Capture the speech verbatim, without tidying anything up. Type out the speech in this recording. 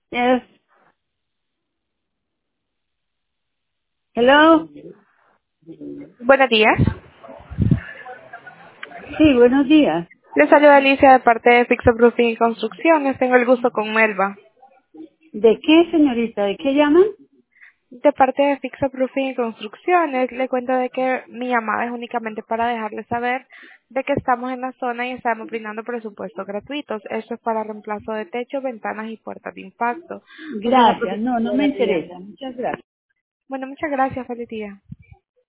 Yes. Hello. Buenos días. Sí, buenos días. Le saluda Alicia de parte de Fixo Roofing y Construcciones. Tengo el gusto con Melba. ¿De qué, señorita? ¿De qué llaman? De parte de Fixo Roofing y Construcciones, le cuento de que mi llamada es únicamente para dejarle saber de que estamos en la zona y estamos brindando presupuestos gratuitos. Esto es para reemplazo de techo, ventanas y puertas de impacto. ¿Usted Gracias. aprovecharía No, no me de la idea? interesa. Muchas gracias. Bueno, muchas gracias. Feliz día.